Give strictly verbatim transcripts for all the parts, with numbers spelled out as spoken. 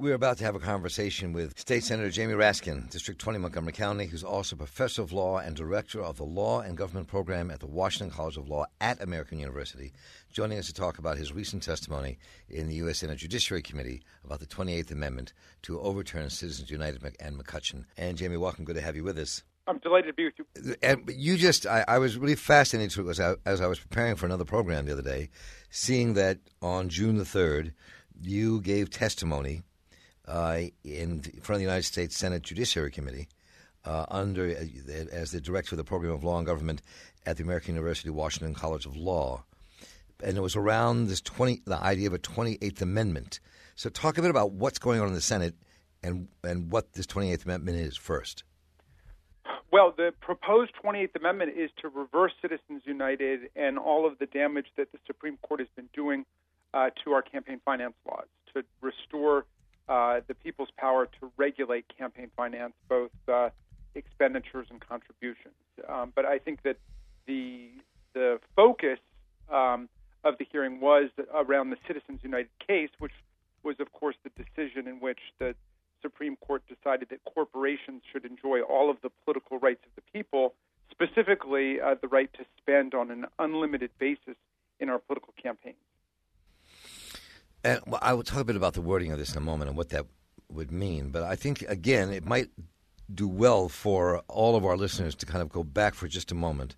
We're about to have a conversation with State Senator Jamie Raskin, District twenty, Montgomery County, who's also professor of law and director of the Law and Government Program at the Washington College of Law at American University, joining us to talk about his recent testimony in the U S Senate Judiciary Committee about the twenty-eighth Amendment to overturn Citizens United and McCutcheon. And, Jamie, welcome. Good to have you with us. I'm delighted to be with you. And you just, I, I was really fascinated to, as I, as I was preparing for another program the other day, seeing that on June the third, you gave testimony Uh, in front of the United States Senate Judiciary Committee uh, under uh, as the director of the Program of Law and Government at the American University Washington College of Law. And it was around this twenty the idea of a twenty-eighth Amendment. So talk a bit about what's going on in the Senate and and what this twenty-eighth Amendment is first. Well, the proposed twenty-eighth Amendment is to reverse Citizens United and all of the damage that the Supreme Court has been doing uh, to our campaign finance laws, to restore Uh, the people's power to regulate campaign finance, both uh, expenditures and contributions. Um, but I think that the the focus um, of the hearing was around the Citizens United case, which was, of course, the decision in which the Supreme Court decided that corporations should enjoy all of the political rights of the people, specifically uh, the right to spend on an unlimited basis in our political campaigns. And well, I will talk a bit about the wording of this in a moment and what that would mean. But I think, again, it might do well for all of our listeners to kind of go back for just a moment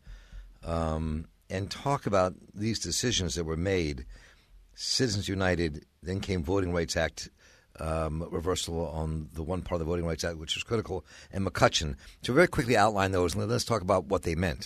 um, and talk about these decisions that were made. Citizens United, then came Voting Rights Act, um, reversal on the one part of the Voting Rights Act, which was critical, and McCutcheon. So very quickly outline those, and let's talk about what they meant.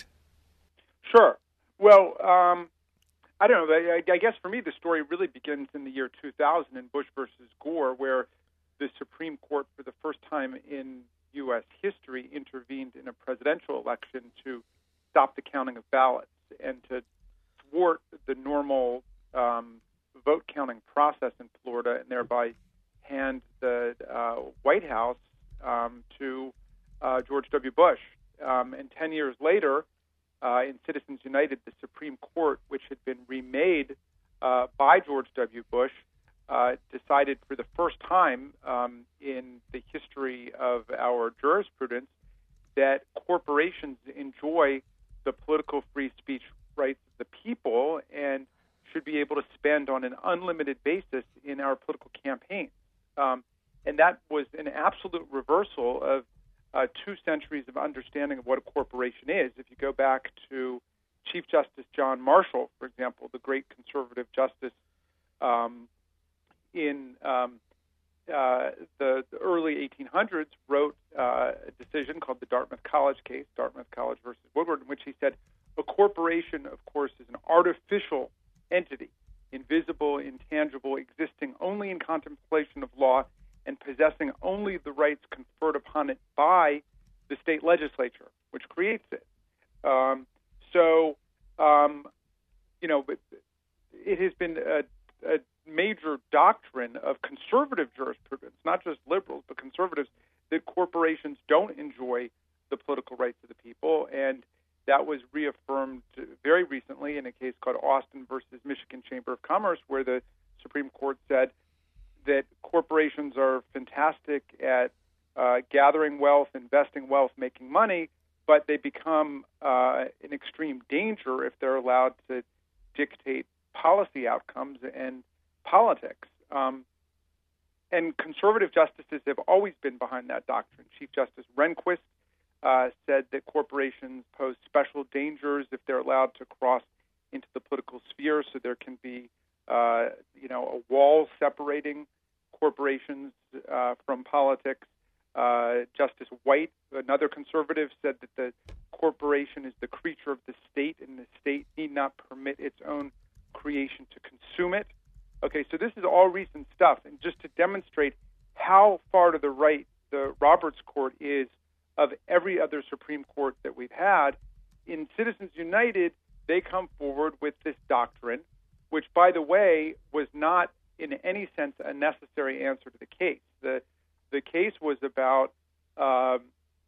Sure. Well, um I don't know. I, I guess for me, the story really begins in the year two thousand in Bush versus Gore, where the Supreme Court, for the first time in U S history, intervened in a presidential election to stop the counting of ballots and to thwart the normal um, vote counting process in Florida, and thereby hand the uh, White House um, to uh, George W. Bush. Um, and ten years later, Uh, in Citizens United, the Supreme Court, which had been remade uh, by George W. Bush, uh, decided for the first time um, in the history of our jurisprudence that corporations enjoy the political free speech rights of the people and should be able to spend on an unlimited basis in our political campaigns. Um, and that was an absolute reversal of Uh, two centuries of understanding of what a corporation is. If you go back to Chief Justice John Marshall, for example, the great conservative justice um, in um, uh, the, the early eighteen hundreds, wrote uh, a decision called the Dartmouth College case, Dartmouth College versus Woodward, in which he said, a corporation, of course, is an artificial entity, invisible, intangible, existing only in contemplation of law and possessing only the rights conferred upon it by the state legislature, which creates it. Um, so, um, you know, it has been a, a major doctrine of conservative jurisprudence, not just liberals, but conservatives, that corporations don't enjoy the political rights of the people. And that was reaffirmed very recently in a case called Austin versus Michigan Chamber of Commerce, where the Supreme Court said that corporations are fantastic at uh, gathering wealth, investing wealth, making money, but they become uh, an extreme danger if they're allowed to dictate policy outcomes and politics. Um, and conservative justices have always been behind that doctrine. Chief Justice Rehnquist uh, said that corporations pose special dangers if they're allowed to cross into the political sphere, so there can be uh, you know, a wall separating corporations uh, from politics. Uh, Justice White, another conservative, said that the corporation is the creature of the state, and the state need not permit its own creation to consume it. Okay, so this is all recent stuff, and just to demonstrate how far to the right the Roberts Court is of every other Supreme Court that we've had, in Citizens United, they come forward with this doctrine, which, by the way, was not in any sense a necessary answer to the case. The the case was about um,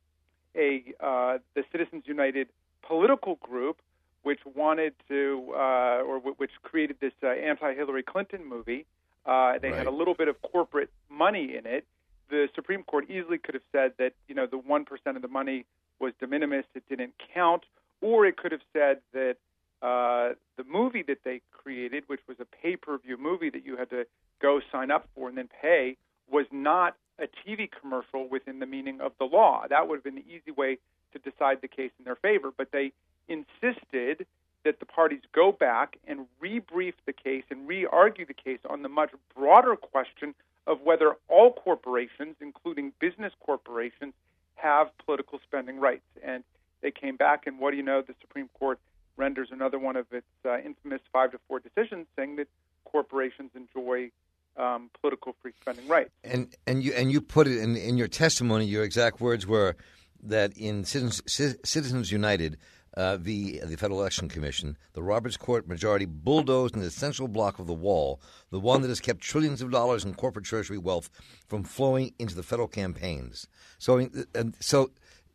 a uh, the Citizens United political group, which wanted to uh, or w- which created this uh, anti-Hillary Clinton movie Uh, they Right. had a little bit of corporate money in it. The Supreme Court easily could have said that, you know, the one percent of the money was de minimis, it didn't count, or it could have said that uh, the movie that they created, which was a pay-per-view movie that you had to go sign up for and then pay, was not a T V commercial within the meaning of the law. That would have been the easy way to decide the case in their favor. But they insisted that the parties go back and rebrief the case and re-argue the case on the much broader question of whether all corporations, including business corporations, have political spending rights. And they came back, and what do you know? The Supreme Court renders another one of its uh, infamous five to four decisions, saying that corporations enjoy um, political free spending rights. And and you and you put it in in your testimony. Your exact words were that in Citizens, Citizens United, uh, the the Federal Election Commission, the Roberts Court majority bulldozed an essential block of the wall, the one that has kept trillions of dollars in corporate treasury wealth from flowing into the federal campaigns. So, and so,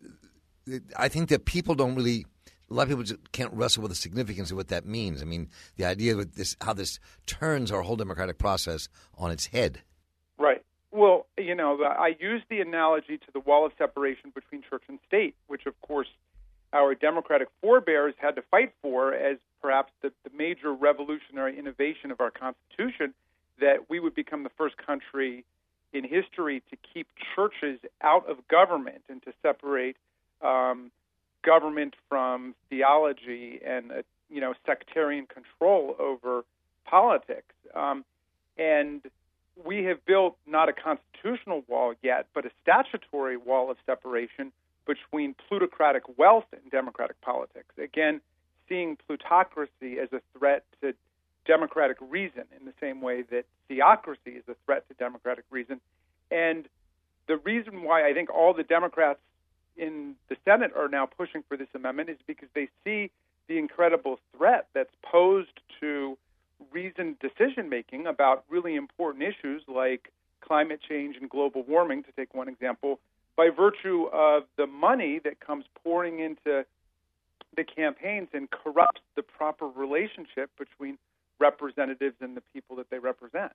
I think that people don't really. A lot of people just can't wrestle with the significance of what that means. I mean, the idea of this, how this turns our whole democratic process on its head. Right. Well, you know, I use the analogy to the wall of separation between church and state, which, of course, our democratic forebears had to fight for as perhaps the, the major revolutionary innovation of our Constitution, that we would become the first country in history to keep churches out of government and to separate um, government from theology and, uh, you know, sectarian control over politics. Um, and we have built not a constitutional wall yet, but a statutory wall of separation between plutocratic wealth and democratic politics. Again, seeing plutocracy as a threat to democratic reason in the same way that theocracy is a threat to democratic reason. And the reason why I think all the Democrats in the Senate are now pushing for this amendment is because they see the incredible threat that's posed to reasoned decision-making about really important issues like climate change and global warming, to take one example, by virtue of the money that comes pouring into the campaigns and corrupts the proper relationship between representatives and the people that they represent.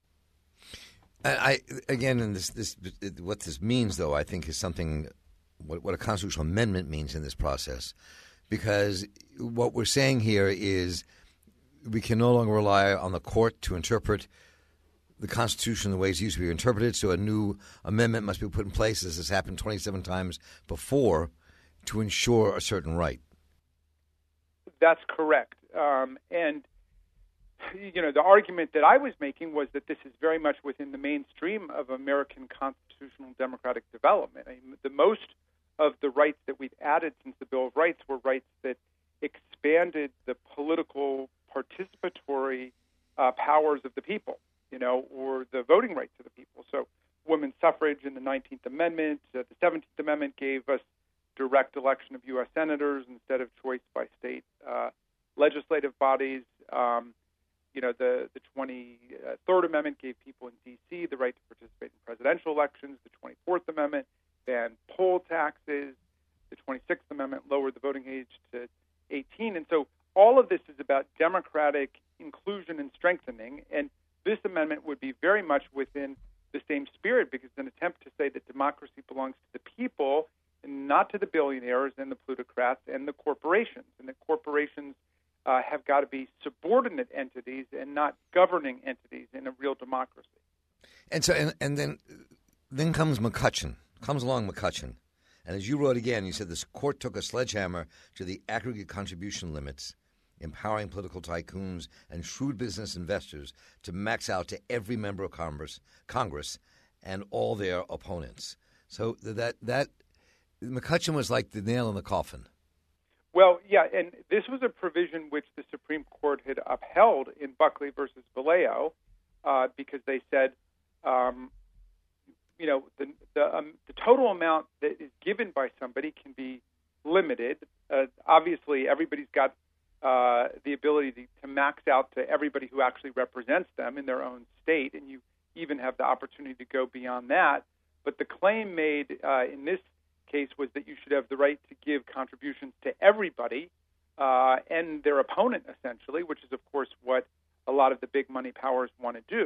I, again, and this, this, what this means, though, I think is something What, what a constitutional amendment means in this process, because what we're saying here is we can no longer rely on the court to interpret the Constitution the way it's used to be interpreted, so a new amendment must be put in place, as has happened twenty-seven times before, to ensure a certain right. That's correct. Um, and, you know, the argument that I was making was that this is very much within the mainstream of American constitutional democratic development. I mean, the most of the rights that we've added since the Bill of Rights were rights that expanded the political participatory uh, powers of the people, you know, or the voting rights of the people. So women's suffrage in the nineteenth Amendment, uh, the seventeenth Amendment gave us direct election of U S senators instead of choice by state uh, legislative bodies. Um, you know, the, the twenty-third Amendment gave people in D C the right to participate in presidential elections. The twenty-fourth Amendment banned poll taxes. The twenty-sixth Amendment lowered the voting age to eighteen. And so all of this is about democratic inclusion and strengthening. And this amendment would be very much within the same spirit, because it's an attempt to say that democracy belongs to the people and not to the billionaires and the plutocrats and the corporations, and that corporations uh, have got to be subordinate entities and not governing entities in a real democracy. And so, and, and then, then comes McCutcheon. Comes along McCutcheon, and as you wrote again, you said this court took a sledgehammer to the aggregate contribution limits, empowering political tycoons and shrewd business investors to max out to every member of Congress, Congress, and all their opponents. So that that McCutcheon was like the nail in the coffin. Well, yeah, and this was a provision which the Supreme Court had upheld in Buckley versus Valeo, uh, because they said, um, you know, the the, um, the total amount that is given by somebody can be limited. Uh, obviously, everybody's got uh, the ability to, to max out to everybody who actually represents them in their own state, and you even have the opportunity to go beyond that. But the claim made uh, in this case was that you should have the right to give contributions to everybody uh, and their opponent, essentially, which is, of course, what a lot of the big money powers want to do.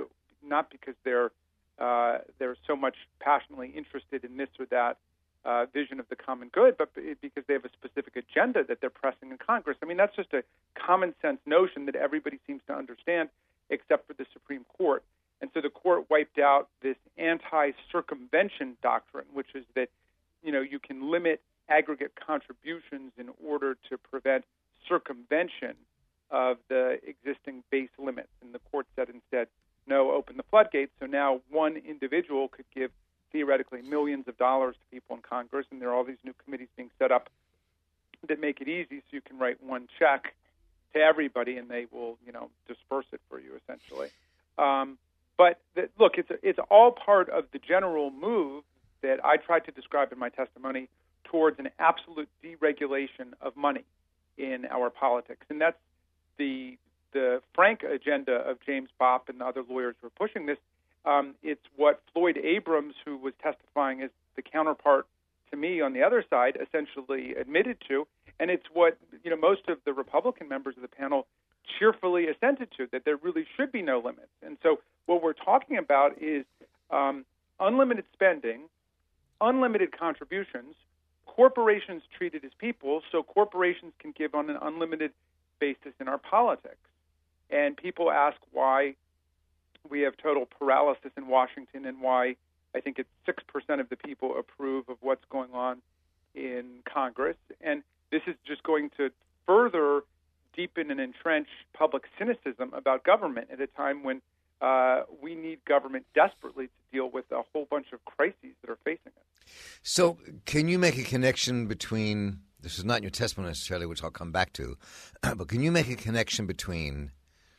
not because they're uh, they're so much passionately interested in this or that uh, vision of the common good, but because they have a specific agenda that they're pressing in Congress. I mean, that's just a common sense notion that everybody seems to understand, except for the Supreme Court. And so the court wiped out this anti-circumvention doctrine, which is that, you know, you can limit aggregate contributions in order to prevent circumvention of the existing base limits. And the court said instead, no, open the floodgates. So now one individual could give theoretically millions of dollars to people in Congress, and there are all these new committees being set up that make it easy so you can write one check to everybody and they will, you know, disperse it for you essentially. Um, but the, look, it's a, it's all part of the general move that I tried to describe in my testimony towards an absolute deregulation of money in our politics. And that's the the frank agenda of James Bopp and the other lawyers who are pushing this. Um, it's what Floyd Abrams, who was testifying as the counterpart to me on the other side, essentially admitted to. And it's what, you know, most of the Republican members of the panel cheerfully assented to, that there really should be no limits. And so what we're talking about is um, unlimited spending, unlimited contributions, corporations treated as people, so corporations can give on an unlimited basis in our politics. And people ask why we have total paralysis in Washington and why I think it's six percent of the people approve of what's going on in Congress. And this is just going to further deepen and entrench public cynicism about government at a time when uh, we need government desperately to deal with a whole bunch of crises that are facing it. So can you make a connection between, this is not in your testimony necessarily, which I'll come back to, but can you make a connection between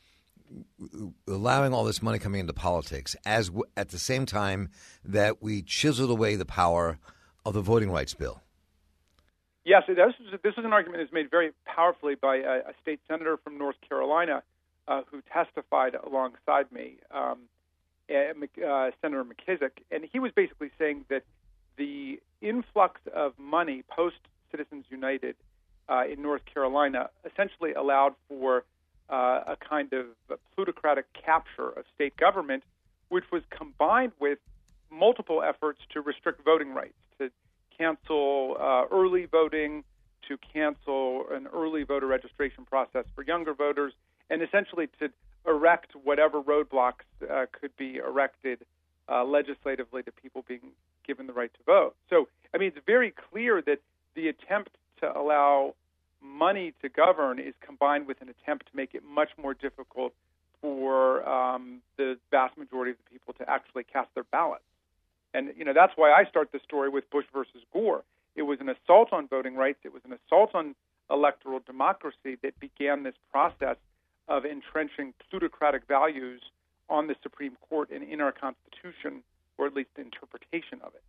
allowing all this money coming into politics as w- at the same time that we chiseled away the power of the voting rights bill? Yes, this is, this is an argument that's made very powerfully by a, a state senator from North Carolina uh, who testified alongside me, um, uh, Senator McKissick, and he was basically saying that the influx of money post-Citizens United uh, in North Carolina essentially allowed for uh, a kind of plutocratic capture of state government, which was combined with multiple efforts to restrict voting rights, to cancel uh, early voting, to cancel an early voter registration process for younger voters, and essentially to erect whatever roadblocks uh, could be erected uh, legislatively to people being given the right to vote. So, I mean, it's very clear that the attempt to allow money to govern is combined with an attempt to make it much more difficult for um, the vast majority of the people to actually cast their ballots. And, you know, that's why I start the story with Bush versus Gore. It was an assault on voting rights. It was an assault on electoral democracy that began this process of entrenching plutocratic values on the Supreme Court and in our Constitution, or at least the interpretation of it.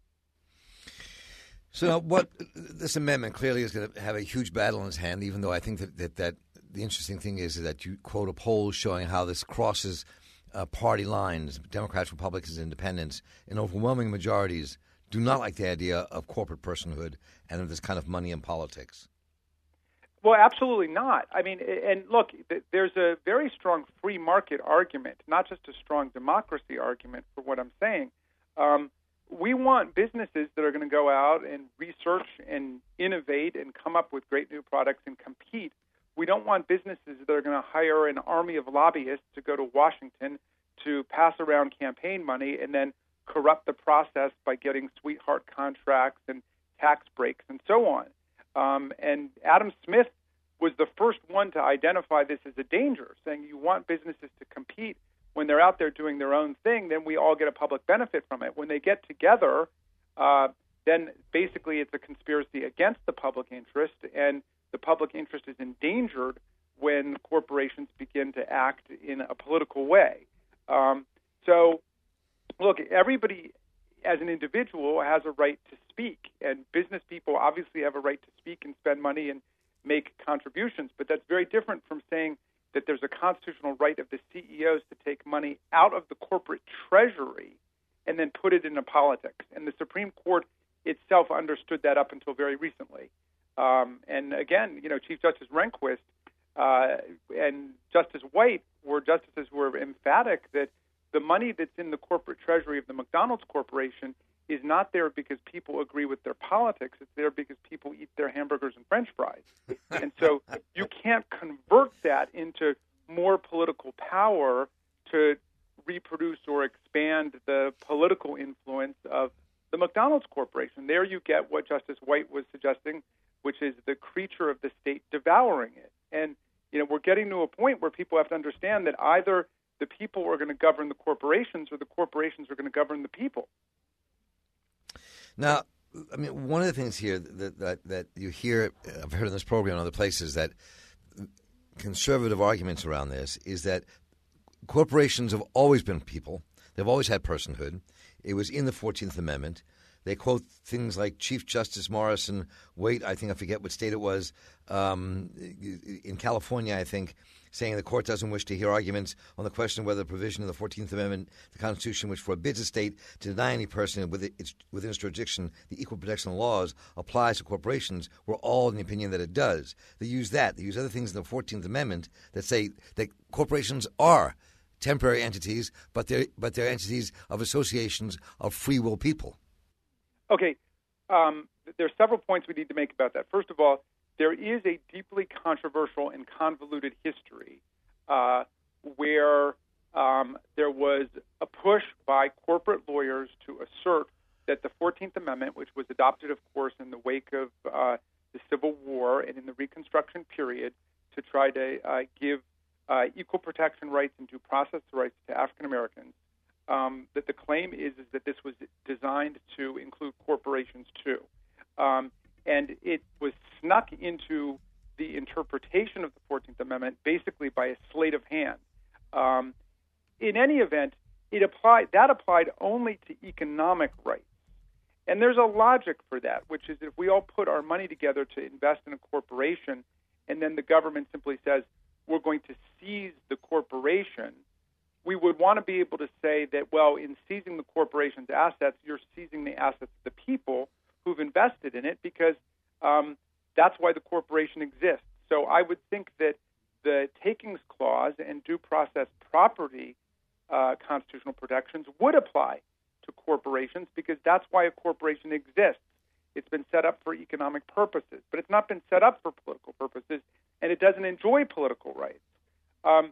So now what this amendment clearly is going to have a huge battle in its hand, even though I think that, that, that the interesting thing is, is that you quote a poll showing how this crosses uh, party lines, Democrats, Republicans, Independents, in overwhelming majorities do not like the idea of corporate personhood and of this kind of money in politics. Well, absolutely not. I mean, and look, there's a very strong free market argument, not just a strong democracy argument for what I'm saying. Um, we want businesses that are going to go out and research and innovate and come up with great new products and compete. We don't want businesses that are going to hire an army of lobbyists to go to Washington to pass around campaign money and then corrupt the process by getting sweetheart contracts and tax breaks and so on. Um, and Adam Smith was the first one to identify this as a danger, saying you want businesses to compete when they're out there doing their own thing, then we all get a public benefit from it. When they get together, uh, then basically it's a conspiracy against the public interest, and the public interest is endangered when corporations begin to act in a political way. Um, so, look, everybody as an individual has a right to speak, and business people obviously have a right to speak and spend money and make contributions, but that's very different from saying that there's a constitutional right of the C E Os to take money out of the corporate treasury and then put it into politics. And the Supreme Court itself understood that up until very recently. Um, and again, you know, Chief Justice Rehnquist uh, and Justice White were justices who were emphatic that the money that's in the corporate treasury of the McDonald's Corporation is not there because people agree with their politics. It's there because people eat their hamburgers and French fries. And so you can't convert that into more political power to reproduce or expand the political influence of the McDonald's Corporation. There you get what Justice White was suggesting, which is the creature of the state devouring it. And, you know, we're getting to a point where people have to understand that either the people are going to govern the corporations or the corporations are going to govern the people. Now, I mean, one of the things here that, that that you hear, I've heard in this program and other places, that conservative arguments around this is that corporations have always been people. They've always had personhood. It was in the fourteenth Amendment. They quote things like Chief Justice Morrison, wait, I think I forget what state it was, um, in California, I think, saying the court doesn't wish to hear arguments on the question of whether the provision of the fourteenth Amendment, the Constitution, which forbids a state to deny any person within its, within its jurisdiction the equal protection laws applies to corporations. We're all in the opinion that it does. They use that. They use other things in the fourteenth Amendment that say that corporations are temporary entities, but they're, but they're entities of associations of free will people. Okay. Um, there are several points we need to make about that. First of all, there is a deeply controversial and convoluted history uh, where um, there was a push by corporate lawyers to assert that the fourteenth Amendment, which was adopted, of course, in the wake of uh, the Civil War and in the Reconstruction period, to try to uh, give uh, equal protection rights and due process rights to African Americans, um, that the claim is, is that this was designed to include corporations too. Um, And it was snuck into the interpretation of the fourteenth Amendment basically by a sleight of hand. Um, in any event, it applied that applied only to economic rights. And there's a logic for that, which is if we all put our money together to invest in a corporation and then the government simply says, we're going to seize the corporation, we would want to be able to say that, well, in seizing the corporation's assets, you're seizing the assets of the people who've invested in it, because um, that's why the corporation exists. So I would think that the takings clause and due process property uh, constitutional protections would apply to corporations, because that's why a corporation exists. It's been set up for economic purposes, but it's not been set up for political purposes, and it doesn't enjoy political rights. Um,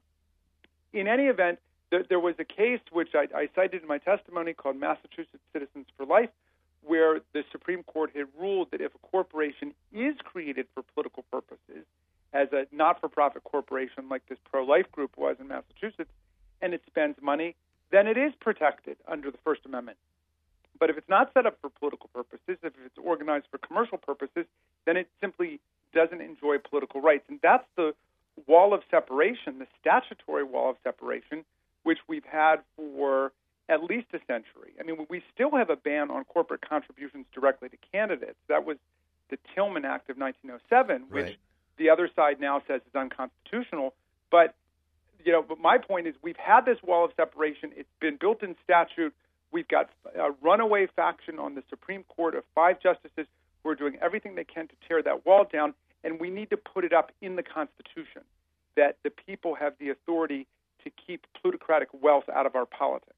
in any event, th- there was a case which I, I cited in my testimony called Massachusetts Citizens for Life, where the Supreme Court had ruled that if a corporation is created for political purposes, as a not-for-profit corporation like this pro-life group was in Massachusetts, and it spends money, then it is protected under the First Amendment. But if it's not set up for political purposes, if it's organized for commercial purposes, then it simply doesn't enjoy political rights. And that's the wall of separation, the statutory wall of separation, which we've had for at least a century. I mean, we still have a ban on corporate contributions directly to candidates. That was the Tillman Act of nineteen oh seven, which right. the other side now says is unconstitutional. But, you know, but my point is we've had this wall of separation. It's been built in statute. We've got a runaway faction on the Supreme Court of five justices who are doing everything they can to tear that wall down, and we need to put it up in the Constitution that the people have the authority to keep plutocratic wealth out of our politics.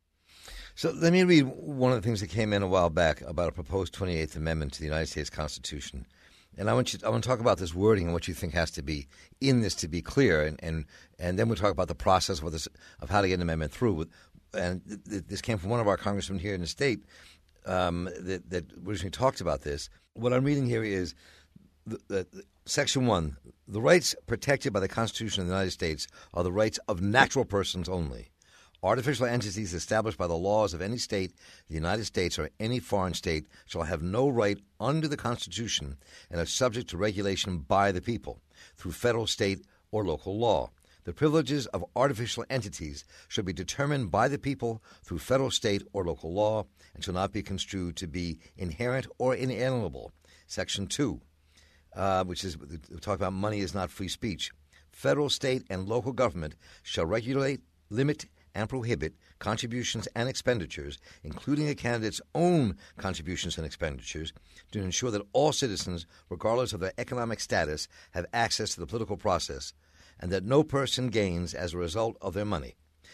So let me read one of the things that came in a while back about a proposed twenty-eighth Amendment to the United States Constitution. And I want you, I want to talk about this wording and what you think has to be in this to be clear, and, and, and then we'll talk about the process of, this, of how to get an amendment through. And th- this came from one of our congressmen here in the state um, that, that originally talked about this. What I'm reading here is the, the, the, Section one, the rights protected by the Constitution of the United States are the rights of natural persons only. Artificial entities established by the laws of any state, the United States, or any foreign state shall have no right under the Constitution and are subject to regulation by the people through federal, state, or local law. The privileges of artificial entities shall be determined by the people through federal, state, or local law and shall not be construed to be inherent or inalienable. Section two, uh, which is we talk about money is not free speech. Federal, state, and local government shall regulate, limit, and prohibit contributions and expenditures, including a candidate's own contributions and expenditures, to ensure that all citizens, regardless of their economic status, have access to the political process, and that no person gains as a result of their money.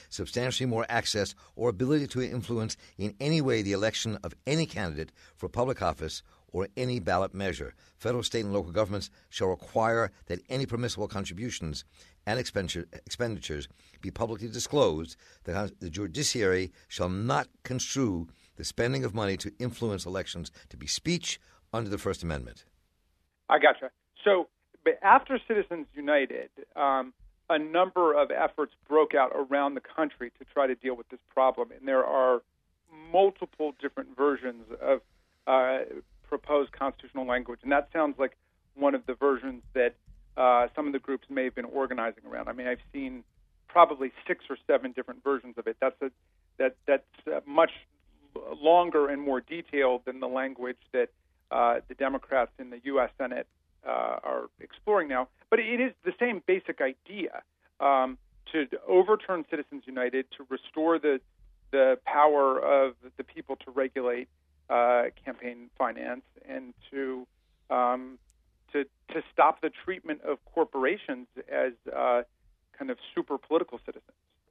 substantially more access or ability to influence in any way the election of any candidate for public office or any ballot measure. Federal, state, and local governments shall require that any permissible contributions and expenditures be publicly disclosed. The, the judiciary shall not construe the spending of money to influence elections to be speech under the First Amendment. I gotcha. So but after Citizens United, um, a number of efforts broke out around the country to try to deal with this problem, and there are multiple different versions of uh, proposed constitutional language, and that sounds like one of the versions that uh, some of the groups may have been organizing around. I mean, I've seen probably six or seven different versions of it. That's a, that that's uh, much longer and more detailed than the language that uh, the Democrats in the U S Senate uh, are exploring now. But it is the same basic idea um, to overturn Citizens United, to restore the the power of the people to regulate uh, campaign finance, and to um, to to stop the treatment of corporations as uh, kind of super political citizens.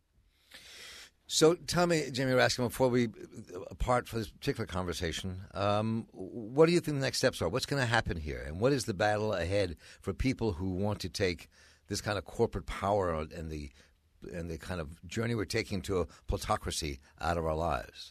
So tell me, Jamie Raskin, before we apart for this particular conversation, um, what do you think the next steps are? What's going to happen here? And what is the battle ahead for people who want to take this kind of corporate power and the and the kind of journey we're taking to a plutocracy out of our lives?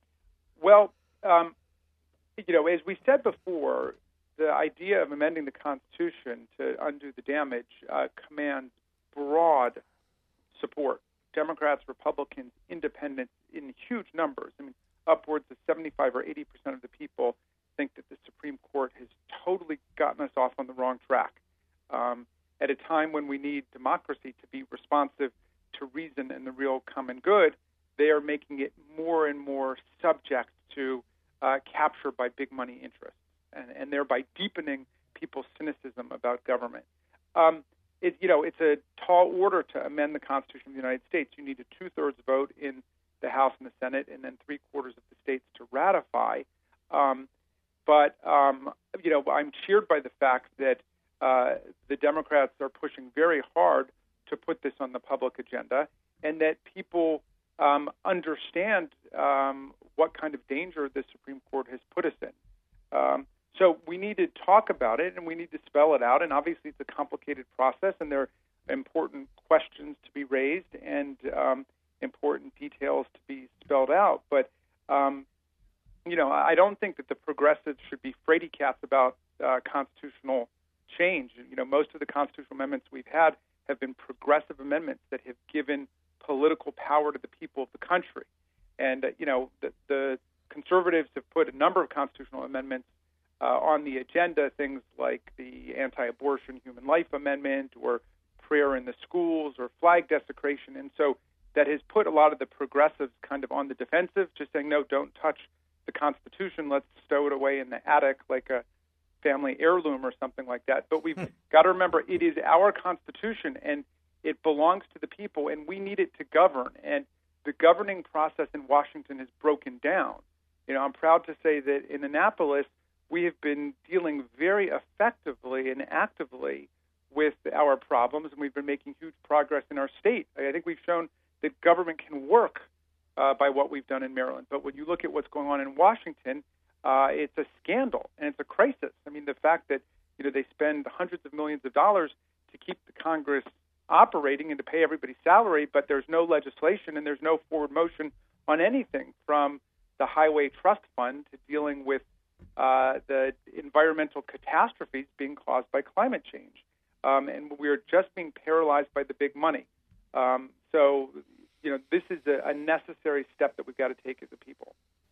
Well, um, you know, as we said before, the idea of amending the Constitution to undo the damage uh, commands broad support. Democrats, Republicans, independents in huge numbers. I mean, upwards of seventy-five or eighty percent of the people think that the Supreme Court has totally gotten us off on the wrong track. Um, at a time when we need democracy to be responsive to reason and the real common good, they are making it more and more subject to uh, capture by big money interests, and, and thereby deepening people's cynicism about government. Um, It, you know, it's a tall order to amend the Constitution of the United States. You need a two-thirds vote in the House and the Senate, and then three-quarters of the states to ratify. Um, but, um, you know, I'm cheered by the fact that uh, the Democrats are pushing very hard to put this on the public agenda, and that people um, understand um, what kind of danger the Supreme Court has put us in. Um, So we need to talk about it, and we need to spell it out. And obviously, it's a complicated process, and there are important questions to be raised and um, important details to be spelled out. But um, you know, I don't think that the progressives should be fraidy cats about uh, constitutional change. You know, most of the constitutional amendments we've had have been progressive amendments that have given political power to the people of the country. And uh, you know, the, the conservatives have put a number of constitutional amendments Uh, on the agenda, things like the anti-abortion human life amendment or prayer in the schools or flag desecration. And so that has put a lot of the progressives kind of on the defensive, just saying, no, don't touch the Constitution. Let's stow it away in the attic like a family heirloom or something like that. But we've hmm. got to remember it is our Constitution, and it belongs to the people, and we need it to govern. And the governing process in Washington has broken down. You know, I'm proud to say that in Annapolis, we have been dealing very effectively and actively with our problems, and we've been making huge progress in our state. I think we've shown that government can work uh, by what we've done in Maryland. But when you look at what's going on in Washington, uh, it's a scandal and it's a crisis. I mean, the fact that you know they spend hundreds of millions of dollars to keep the Congress operating and to pay everybody's salary, but there's no legislation and there's no forward motion on anything, from the Highway Trust Fund to dealing with Uh, the environmental catastrophes being caused by climate change. Um, and we're just being paralyzed by the big money. Um, so, you know, this is a, a necessary step that we've got to take as a people.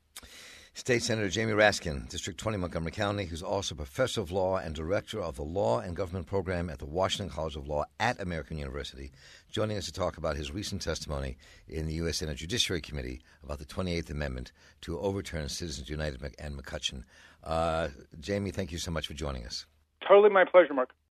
State Senator Jamie Raskin, District twenty, Montgomery County, who's also professor of law and director of the Law and Government Program at the Washington College of Law at American University, joining us to talk about his recent testimony in the U S Senate Judiciary Committee about the twenty-eighth Amendment to overturn Citizens United and McCutcheon. Uh, Jamie, thank you so much for joining us. Totally my pleasure, Mark.